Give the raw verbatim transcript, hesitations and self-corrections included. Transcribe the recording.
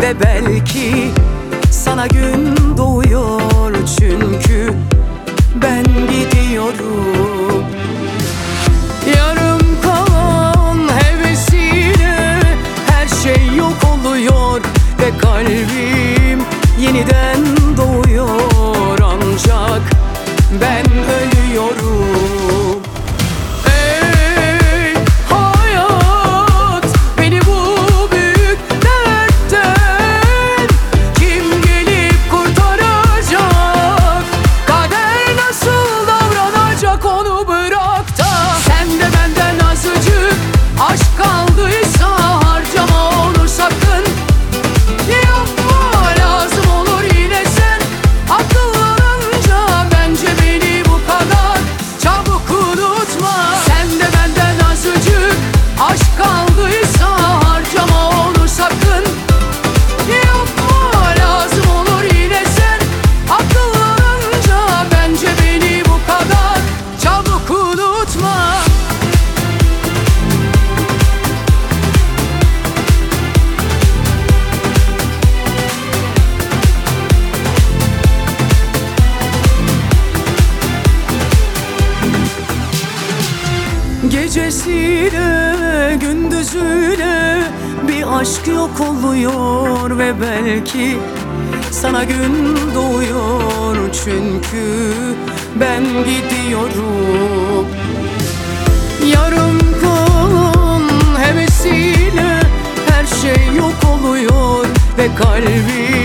ve belki sana gün doğuyor, çünkü ben gidiyorum. Yarım kalan hevesiyle her şey yok oluyor ve kalbim yeniden doğuyor, ancak ben ölüyorum. Ey hayat, beni bu büyük dertten kim gelip kurtaracak? Kader nasıl davranacak, onu bırak da sen de benden azıcık aşk kaldıysa harcama onu sakın. Yapma, lazım olur yine sen akıllanınca, bence beni bu kadar çabuk unutma. Sen de benden azıcık aşk kaldıysa harcama onu sakın. Yapma, lazım olur yine sen akıllanınca, bence beni bu kadar çabuk unutma. Gecesiyle gündüzüyle bir aşk yok oluyor ve belki sana gün doğuyor, çünkü ben gidiyorum. Yarım kalan hevesiyle her şey yok oluyor ve kalbim